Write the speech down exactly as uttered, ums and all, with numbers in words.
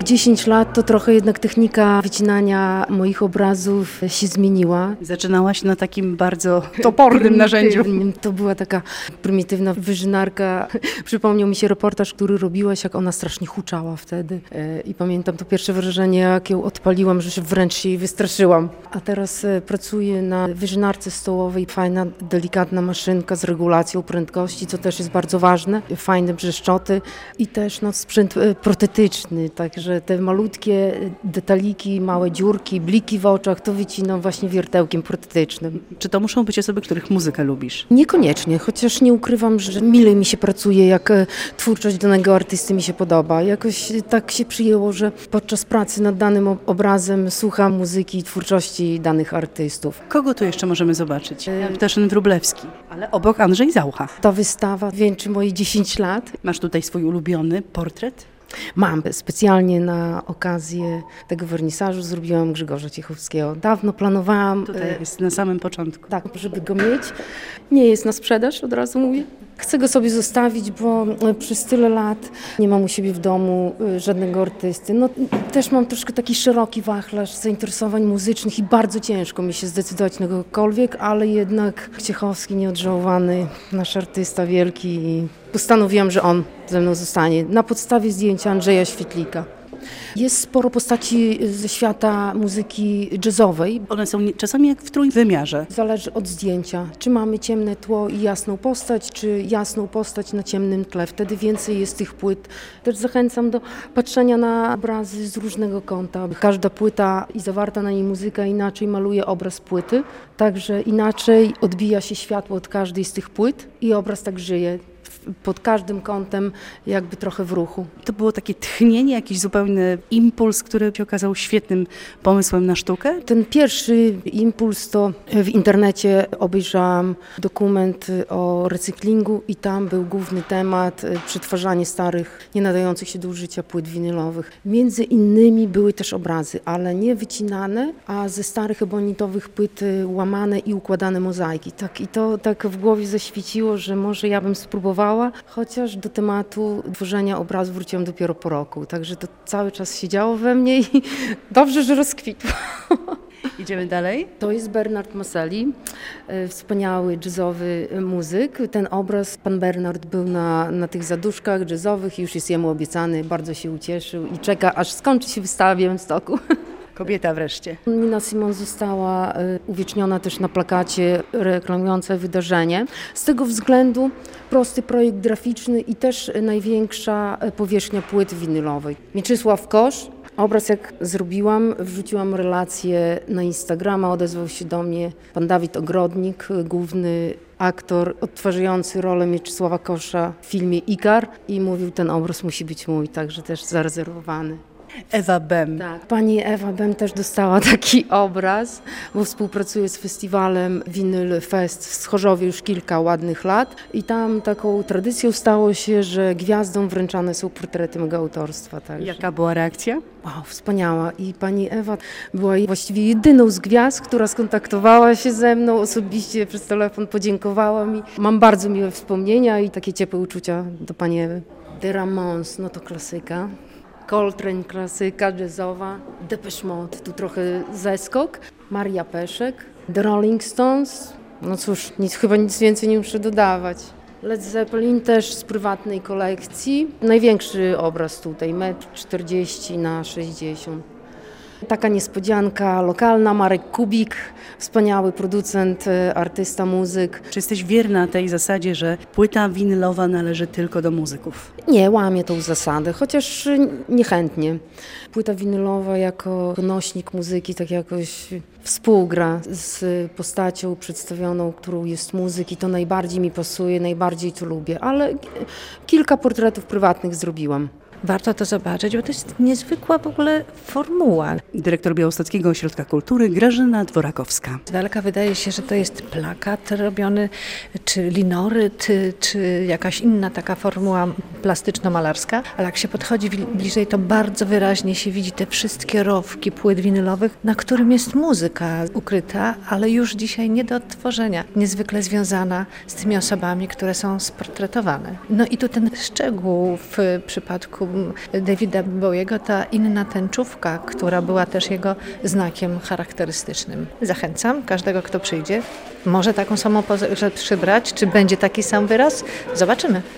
dziesięć lat to trochę jednak technika wycinania moich obrazów się zmieniła. Zaczynałaś na takim bardzo topornym narzędziu. To była taka prymitywna wyżynarka. Przypomniał mi się reportaż, który robiłaś, jak ona strasznie huczała wtedy. I pamiętam to pierwsze wrażenie, jak ją odpaliłam, że się wręcz się jej wystraszyłam. A teraz pracuję na wyżynarce stołowej. Fajna, delikatna maszynka z regulacją prędkości, co też jest bardzo ważne. Fajne brzeszczoty i też no, sprzęt protetyczny, także te malutkie detaliki, małe dziurki, bliki w oczach, to wycinam właśnie wiertełkiem protetycznym. Czy to muszą być osoby, których muzykę lubisz? Niekoniecznie, chociaż nie ukrywam, że milej mi się pracuje, jak twórczość danego artysty mi się podoba. Jakoś tak się przyjęło, że podczas pracy nad danym obrazem słucham muzyki i twórczości danych artystów. Kogo tu jeszcze możemy zobaczyć? Ptaszyn Wróblewski, ale obok Andrzej Zaucha. Ta wystawa wieńczy moje dziesięć lat. Masz tutaj swój ulubiony portret? Mam. Specjalnie na okazję tego wernisażu zrobiłam Grzegorza Ciechowskiego. Dawno planowałam. Tutaj jest na samym początku. Tak, żeby go mieć. Nie jest na sprzedaż, od razu mówię. Chcę go sobie zostawić, bo przez tyle lat nie mam u siebie w domu żadnego artysty. No, też mam troszkę taki szeroki wachlarz zainteresowań muzycznych i bardzo ciężko mi się zdecydować na kogokolwiek, ale jednak Ciechowski nieodżałowany, nasz artysta wielki i postanowiłam, że on ze mną zostanie na podstawie zdjęcia Andrzeja Świetlika. Jest sporo postaci ze świata muzyki jazzowej. One są czasami jak w trójwymiarze. Zależy od zdjęcia. Czy mamy ciemne tło i jasną postać, czy jasną postać na ciemnym tle. Wtedy więcej jest tych płyt. Też zachęcam do patrzenia na obrazy z różnego kąta. Każda płyta i zawarta na niej muzyka inaczej maluje obraz płyty. Także inaczej odbija się światło od każdej z tych płyt i obraz tak żyje. Pod każdym kątem jakby trochę w ruchu. To było takie tchnienie, jakiś zupełny impuls, który się okazał świetnym pomysłem na sztukę? Ten pierwszy impuls to w internecie obejrzałam dokument o recyklingu i tam był główny temat przetwarzanie starych, nie nadających się do użycia płyt winylowych. Między innymi były też obrazy, ale nie wycinane, a ze starych ebonitowych płyt łamane i układane mozaiki. Tak, i to tak w głowie zaświeciło, że może ja bym spróbowała, chociaż do tematu tworzenia obrazu wróciłam dopiero po roku. Także to cały czas siedziało we mnie i dobrze, że rozkwitło. Idziemy dalej. To jest Bernard Maselli, wspaniały jazzowy muzyk. Ten obraz, pan Bernard był na, na tych zaduszkach jazzowych i już jest jemu obiecany, bardzo się ucieszył i czeka, aż skończy się wystawa w Białymstoku. Kobieta wreszcie. Nina Simon została uwieczniona też na plakacie reklamujące wydarzenie. Z tego względu prosty projekt graficzny i też największa powierzchnia płyt winylowej. Mieczysław Kosz. Obraz jak zrobiłam, wrzuciłam relację na Instagrama, odezwał się do mnie pan Dawid Ogrodnik, główny aktor odtwarzający rolę Mieczysława Kosza w filmie Ikar i mówił, ten obraz musi być mój, także też zarezerwowany. Ewa Bem. Tak, pani Ewa Bem też dostała taki obraz, bo współpracuje z festiwalem Vinyl Fest w Schorzowie już kilka ładnych lat i tam taką tradycją stało się, że gwiazdom wręczane są portrety mego autorstwa. Także. Jaka była reakcja? Wow, wspaniała. I pani Ewa była właściwie jedyną z gwiazd, która skontaktowała się ze mną osobiście, przez telefon podziękowała mi. Mam bardzo miłe wspomnienia i takie ciepłe uczucia do pani Ewy. The Ramones, no to klasyka. Coltrane, klasyka jazzowa, Depeche Mode, tu trochę zeskok, Maria Peszek, The Rolling Stones, no cóż, nic, chyba nic więcej nie muszę dodawać. Led Zeppelin też z prywatnej kolekcji, największy obraz tutaj, metr czterdzieści na sześćdziesiąt. Taka niespodzianka lokalna, Marek Kubik, wspaniały producent, artysta, muzyk. Czy jesteś wierna tej zasadzie, że płyta winylowa należy tylko do muzyków? Nie, łamię tą zasadę, chociaż niechętnie. Płyta winylowa jako nośnik muzyki tak jakoś współgra z postacią przedstawioną, którą jest muzyk i to najbardziej mi pasuje, najbardziej to lubię, ale kilka portretów prywatnych zrobiłam. Warto to zobaczyć, bo to jest niezwykła w ogóle formuła. Dyrektor Białostockiego Ośrodka Kultury Grażyna Dworakowska. Z daleka wydaje się, że to jest plakat robiony, czy linoryt, czy jakaś inna taka formuła plastyczno-malarska, ale jak się podchodzi bliżej, to bardzo wyraźnie się widzi te wszystkie rowki płyt winylowych, na którym jest muzyka ukryta, ale już dzisiaj nie do odtworzenia. Niezwykle związana z tymi osobami, które są sportretowane. No i tu ten szczegół w przypadku przypadku Davida Bowiego ta inna tęczówka, która była też jego znakiem charakterystycznym. Zachęcam każdego, kto przyjdzie. Może taką samą pozę przybrać, czy będzie taki sam wyraz? Zobaczymy.